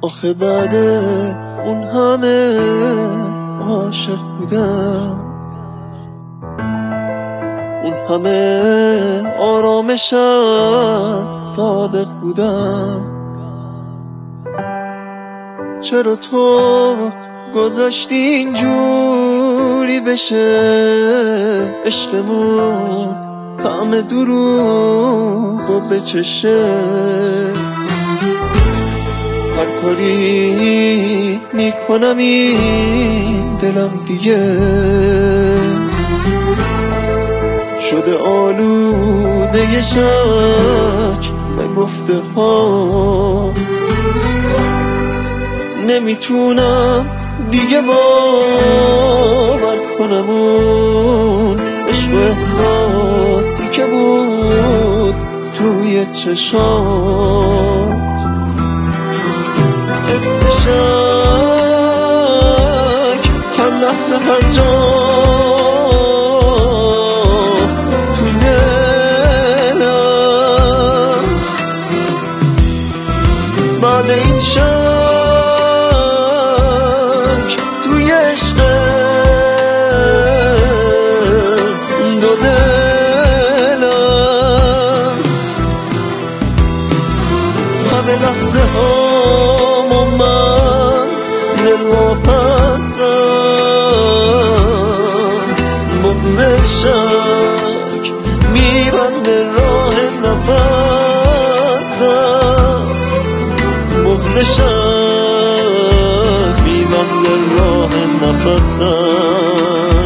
آخه بعد اون همه عاشق بودم، اون همه آرامش از صادق بودم. چرا تو گذاشتی اینجوری بشه عشقمون، طعم دروغ و بچشه؟ هر کاری میکنم این دلم دیگه شده آلوده شک و گفته ها. نمیتونم دیگه باور کنم اون عشق و احساسی که بود توی چشات. حس شک هر لحظه هر جا تو دلم، بعد این شک توی عشقت دو دلم. همه لحظه هامو من دل واپسم، بغض شک میبنده راه نفسم، بغض شک میبنده راه نفسم.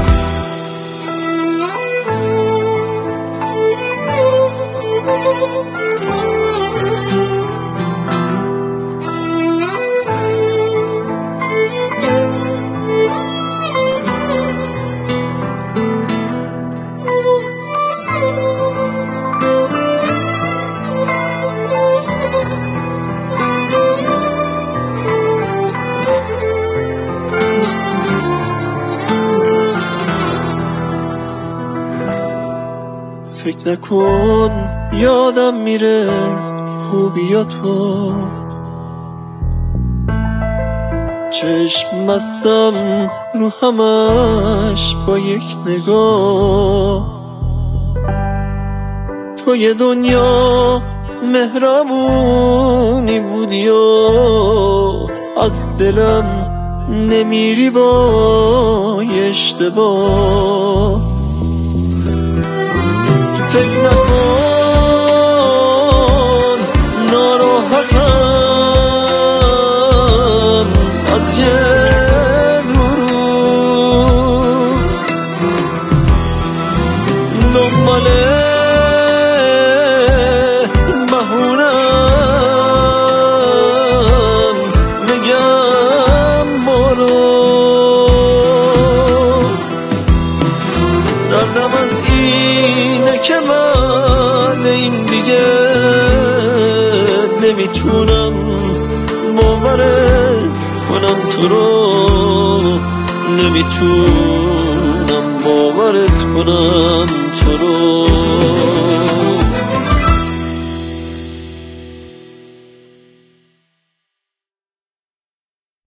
فکر نکن یادم میره خوبیاتو، چشم بستم رو همش با یک نگاه. تو یه دنیا مهربونی بودی و از دلم نمیری با اشتباه. فکر نکن ناراحتم از یه دروغ، دنبال بهونم بگم برو. دردم از اینه که من این دیگه نمیتونم باورت کنم تو رو، نمیتونم باورت کنم تو رو.